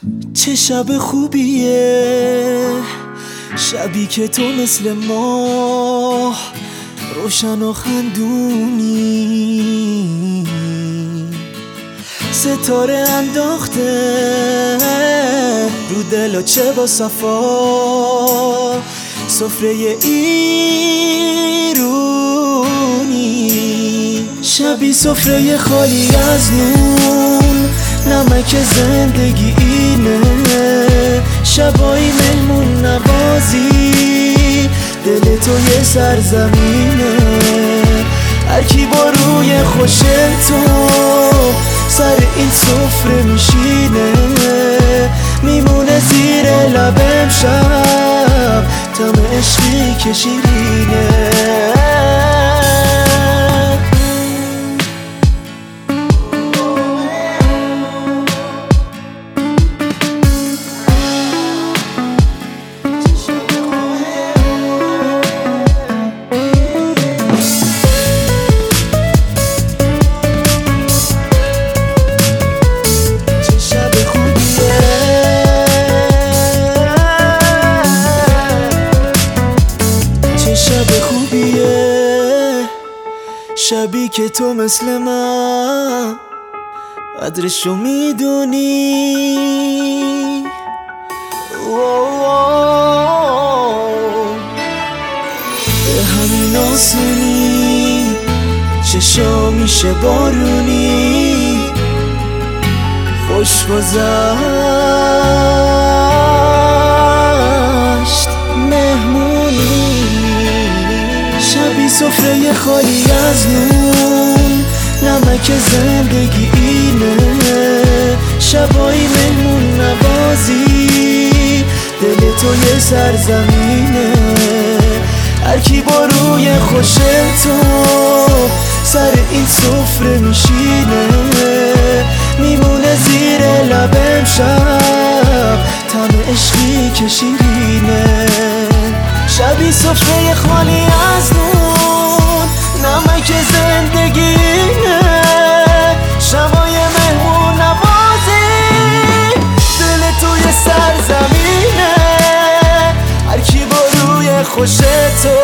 چه شب خوبیه، شبی که تو مثل ماه روشن و خندونی، ستاره انداخته رو دل و چه با صفا، سفره ایرونی، شبی سفره خالی از نون، نمک زندگی اینه، شبایی مهمون نوازی، دل تو یه سرزمینه، هر کی با روی خوش تو سر این سفره میشینه، میمونه زیر لبم شب طعم عشقی که شیرینه. شبی که تو مثل من قدرشو میدونی، به همین آسونی چشا میشه بارونی، خوش گذشت مهمونی، شبی سفره خالی از نون، نمک زندگی اینه، شبایی مهمون نوازی، دل تو یه سرزمینه، هر کی با روی خوش تو سر این سفره میشینه، میمونه زیر لبم شب طعم عشقی که شیرینه، شبی سفره خالی از نون، نمک زندگینه، شبای مهمون نوازی، دل توی سرزمینه، هر کی با روی خوش تو